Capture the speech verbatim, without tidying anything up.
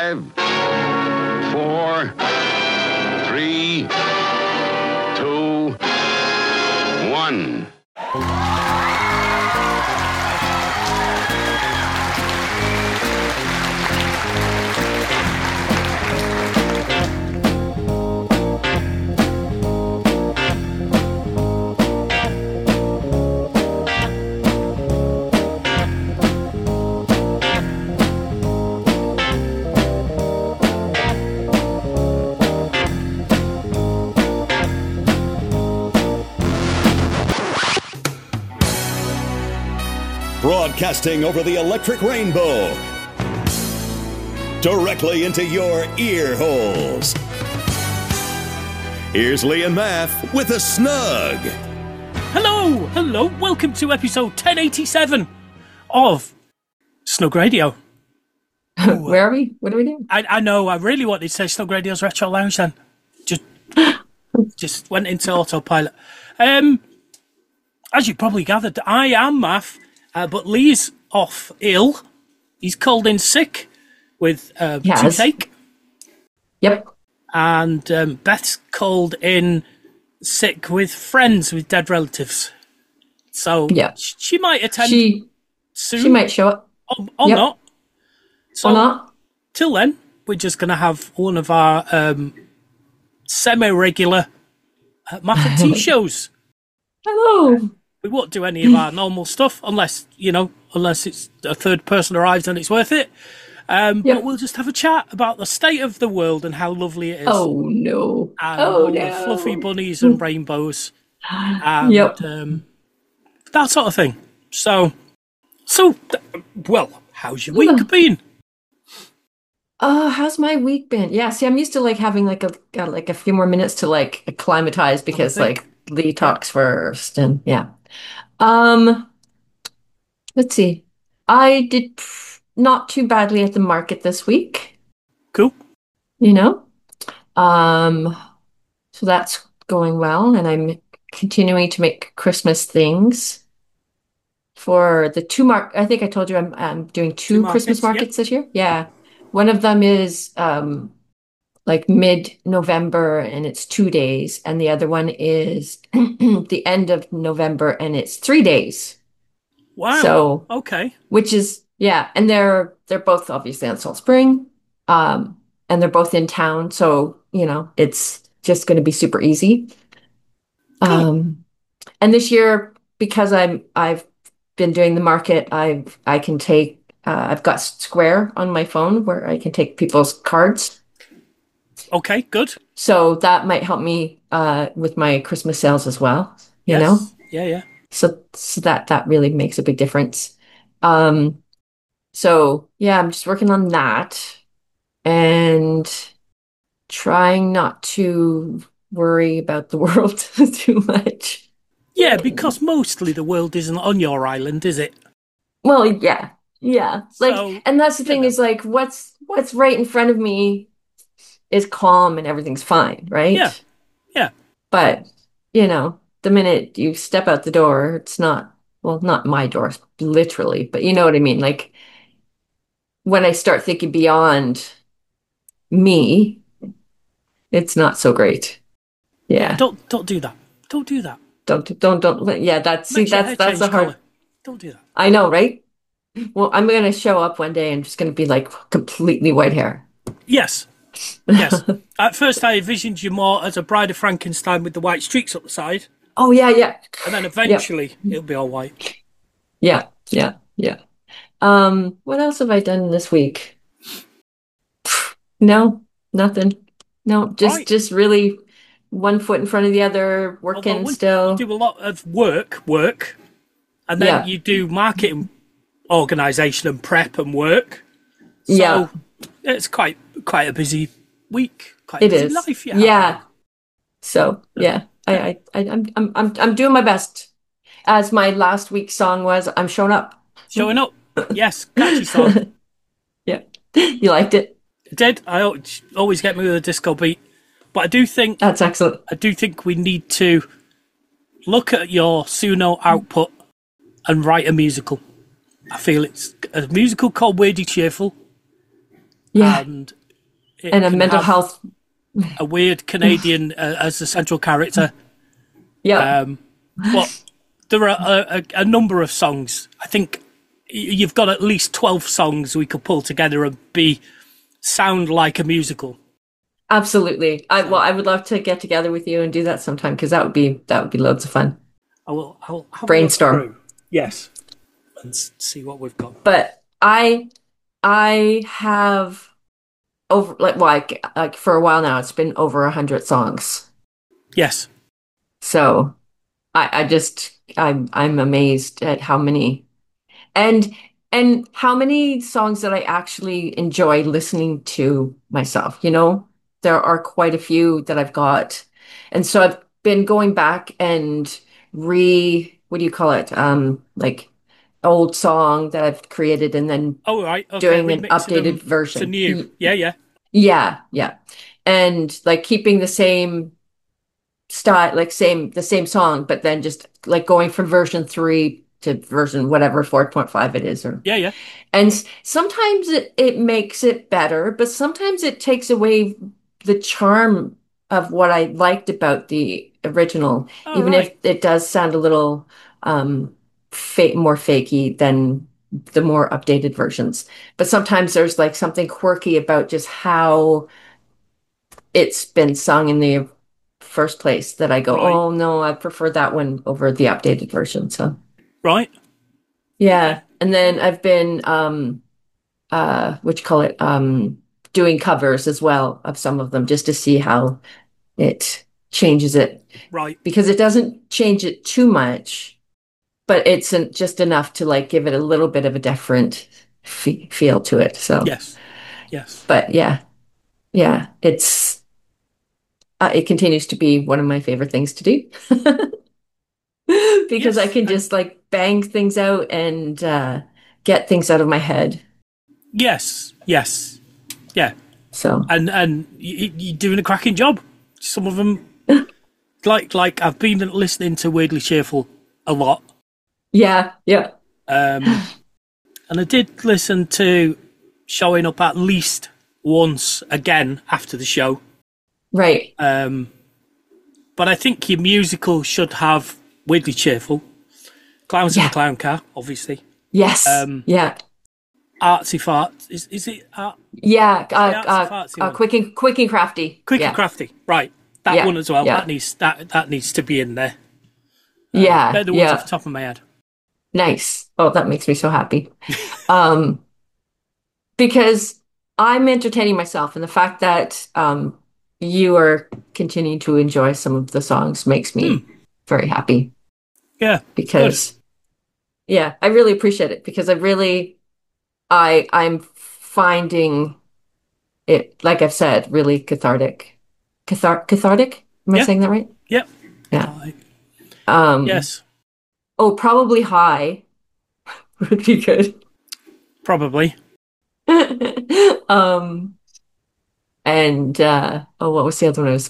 Five, four, three, two, one. Broadcasting over the electric rainbow, directly into your ear holes. Here's Lee and Math with a snug. Hello, hello, welcome to episode ten eighty-seven of Snug Radio. Where are we? What are we doing? I, I know, I really wanted to say Snug Radio's Retro Lounge then. Just, just went into autopilot. Um, as you probably gathered, I am Math. Uh, but Lee's off ill. He's called in sick with uh, yes. toothache. Yep. And um, Beth's called in sick with friends, with dead relatives. So yep. sh- she might attend she, soon. She might show up. Or, or yep. not. So or not. Till then, we're just going to have one of our um, semi-regular uh, Math and T shows. Hello. We won't do any of our normal stuff unless, you know, unless it's a third person arrives and it's worth it. Um, yep. But we'll just have a chat about the state of the world and how lovely it is. Oh, no. And oh, all no. the fluffy bunnies and rainbows. And yep. um, that sort of thing. So, so well, how's your week been? Uh, how's my week been? Yeah, see, I'm used to like having like a got like a few more minutes to like acclimatize because like Lee talks yeah. first and yeah. Um, let's see. I did not too badly at the market this week. Cool. You know, um, so that's going well, and I'm continuing to make Christmas things for the two mark. I think I told you I'm I'm doing two, two Christmas markets, markets yep. this year. Yeah, one of them is um like mid-November and it's two days, and the other one is the end of November and it's three days. Wow. So okay. Which is yeah, and they're they're both obviously on Salt Spring, um, and they're both in town, so you know it's just going to be super easy. Cool. Um, and this year because I'm I've been doing the market, I've I can take uh, I've got Square on my phone where I can take people's cards. Okay, good. So that might help me uh, with my Christmas sales as well. You yes. know? Yeah, yeah. So, so that that really makes a big difference. Um, so yeah, I'm just working on that and trying not to worry about the world too much. Yeah, because mostly the world isn't on your island, is it? Well, yeah, yeah. Like, so, and that's the thing know. is like, what's what's right in front of me is calm and everything's fine, right? Yeah, yeah. But, you know, the minute you step out the door, it's not, well, not my door, literally, but you know what I mean? Like, when I start thinking beyond me, it's not so great. Yeah. yeah don't don't do that. Don't do that. Don't, don't, don't. Yeah, that's, see, that's, that's the hard. Color. Don't do that. I know, right? Well, I'm going to show up one day and just going to be like completely white hair. Yes. Yes. At first, I envisioned you more as a Bride of Frankenstein with the white streaks up the side. Oh, yeah, yeah. And then eventually, yep. it'll be all white. Yeah, yeah, yeah. Um, what else have I done this week? No, nothing. No, just right. just really one foot in front of the other, working still. You do a lot of work, work, and then yeah. you do marketing, organisation, and prep and work. So yeah, it's quite quite a busy week. Quite it a busy is. life. You yeah. have. So yeah, I, I, I, I'm, I'm, I'm, I'm doing my best. As my last week's song was, I'm showing up. Showing up. Yes, catchy song. Yeah, you liked it. I did. I always get me with a disco beat, but I do think that's excellent. I do think we need to look at your Suno output and write a musical. I feel it's a musical called Weirdly Cheerful. Yeah. And it And a can mental have health. a weird Canadian uh, as the central character. Yeah. Um, but there are a, a, a number of songs. I think y- you've got at least twelve songs we could pull together and be sound like a musical. Absolutely. I well, I would love to get together with you and do that sometime because that would be that would be loads of fun. I will. I'll have a look Brainstorm. through. Yes, and s- see what we've got. But I I have over like like like for a while now it's been over a hundred songs. Yes. So I I just I'm I'm amazed at how many and and how many songs that I actually enjoy listening to myself, you know? There are quite a few that I've got. And so I've been going back and re what do you call it? Um like old song that I've created and then Oh right. Okay. doing an Remixing updated them to version. new. Y- Yeah. Yeah. Yeah, yeah. And like keeping the same style, like same the same song, but then just like going from version three to version whatever four point five it is or Yeah. Yeah. and s- sometimes it, it makes it better, but sometimes it takes away the charm of what I liked about the original, All even if right. it does sound a little um fake more fakey than the more updated versions. But sometimes there's like something quirky about just how it's been sung in the first place that I go, Right. oh no, I prefer that one over the updated version. So Right. Okay. yeah. And then I've been um uh what you call it, um doing covers as well of some of them just to see how it changes it Right. because it doesn't change it too much, but it's an, just enough to like give it a little bit of a different fe feel to it. So, Yes. Yes. but yeah, yeah, it's uh, it continues to be one of my favorite things to do. Because I Yes. can And just like bang things out and uh, get things out of my head. yes. Yes. Yeah. So, And and you, you're doing a cracking job. Some of them, like like I've been listening to Weirdly Cheerful a lot. yeah, yeah, Um, and I did listen to Showing Up at least once again after the show. right. Um, but I think your musical should have Weirdly Cheerful, Clowns in Yeah. the Clown Car, obviously, Yes. Um, Yeah. Artsy Fart. Is is it art, Yeah. Uh, the artsy uh, fartsy uh, one? quick and quick and crafty. Quick Yeah. and Crafty, right? That Yeah. one as well. Yeah. That needs that that needs to be in there. Yeah. They're the ones off Yeah. the top of my head. Nice. Oh, that makes me so happy. Um, because I'm entertaining myself, and the fact that um you are continuing to enjoy some of the songs makes Hmm. me very happy Yeah, good. because yeah, I really appreciate it because I really I I'm finding it, like I've said, really cathartic. Cathar cathartic? Am I Yeah, saying that right? yep. Yeah. Like, Um, yes, oh, probably high would be good. probably. Um, and uh, oh, what was the other one I was